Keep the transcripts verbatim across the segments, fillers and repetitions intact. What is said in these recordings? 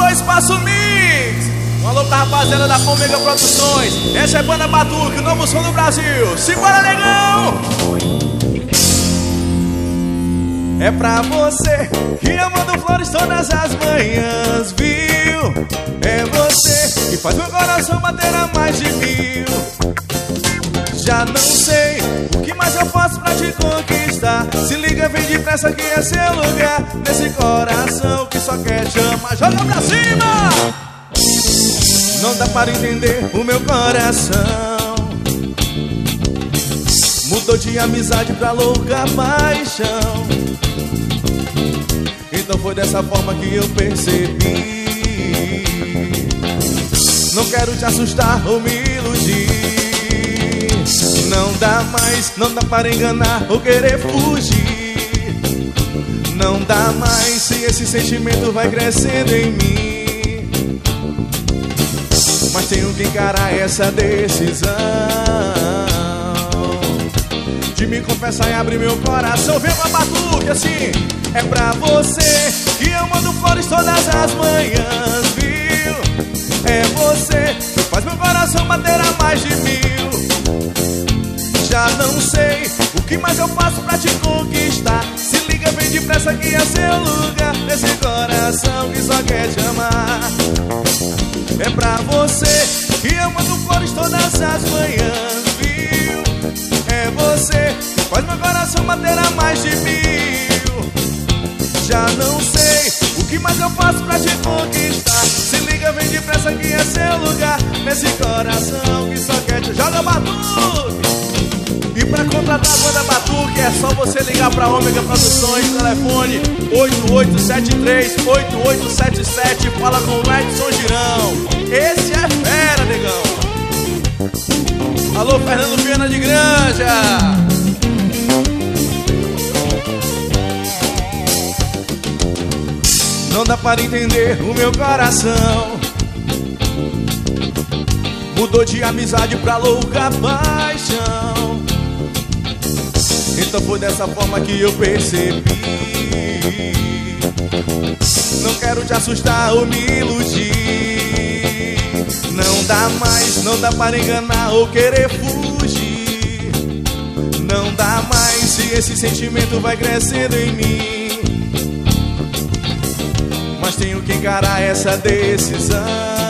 Alô, Espaço Mix. Um alô pra rapaziada da Omega Produções. Essa é Banda Batuque, o novo som do Brasil. Simbora, negão! É pra você que eu mando flores todas as manhãs, viu? É você que faz meu coração bater a mais de mil. Já não sei o que mais eu faço pra te conquistar. Se liga, vem depressa que é seu lugar. Nesse coração que só quer te amar. Joga pra cima! Não dá para entender o meu coração. Mudou de amizade pra louca paixão. Então foi dessa forma que eu percebi. Não quero te assustar ou me iludir. Não dá mais, não dá para enganar ou querer fugir. Não dá mais se esse sentimento vai crescendo em mim. Mas tenho que encarar essa decisão de me confessar e abrir meu coração. Vem pra batuque assim. É pra você que eu mando flores todas as manhãs, viu? É você que faz meu coração bater a mais de mil. Já não sei o que mais eu faço pra te conquistar. Se liga, vem depressa que é seu lugar. Nesse coração que só quer te amar. É pra você que eu mando flores todas as manhãs, viu? É você que faz meu coração bater a mais de mil. Já não sei o que mais eu faço pra te conquistar. Se liga, vem depressa que é seu lugar. Nesse coração que só quer te... Joga batuque! E pra contratar a Banda Batuque é só você ligar pra Omega Produções, telefone oito oito sete três, oito oito sete sete. Fala com o Edson Girão. Esse é fera, negão. Alô, Fernando Viana de Granja. Não dá para entender o meu coração. Mudou de amizade pra louca paixão. Então foi dessa forma que eu percebi. Não quero te assustar ou me iludir. Não dá mais, não dá para enganar ou querer fugir. Não dá mais se esse sentimento vai crescendo em mim. Mas tenho que encarar essa decisão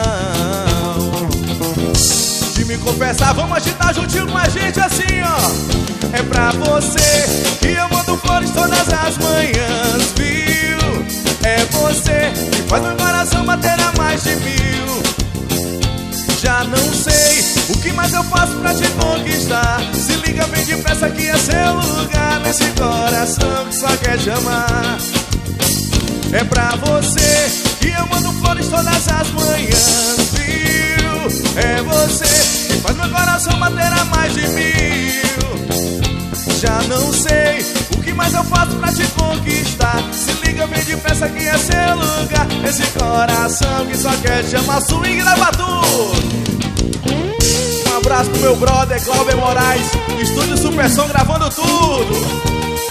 de me confessar. Vamos agitar juntinho com a gente assim, ó. É pra você que eu mando flores todas as manhãs, viu? É você que faz meu coração bater a mais de mil. Já não sei o que mais eu faço pra te conquistar. Se liga, vem depressa que é seu lugar. Nesse coração que só quer te amar. É pra você que eu mando flores todas as manhãs, viu? É você que faz meu coração bater a mais de mil. Já não sei o que mais eu faço pra te conquistar. Se liga, vem depressa que é seu lugar. Esse coração que só quer te amar. Swing da Batuque. Um abraço pro meu brother Cláudio Moraes, Estúdio Super Som, gravando tudo.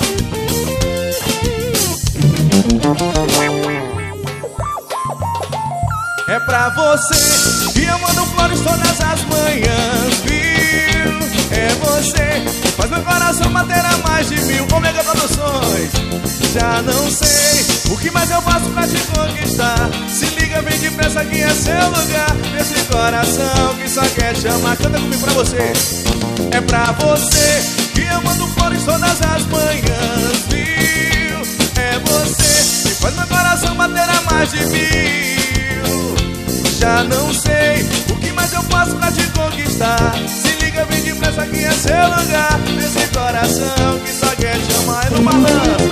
É pra você que eu mando flores todas as manhãs, viu? É você que faz meu coração bater a mais de mil. Omega Produções. Já não sei o que mais eu faço pra te conquistar. Se liga, vem depressa que é seu lugar. Nesse coração que só quer te amar. Canta comigo pra você. É pra você que eu mando flores todas as manhãs, viu? É você que faz meu coração bater a mais de mil. Já não sei o que mais eu faço pra te conquistar. Se liga, vem depressa que é seu lugar. Nesse coração que só quer te amar. É no balanço.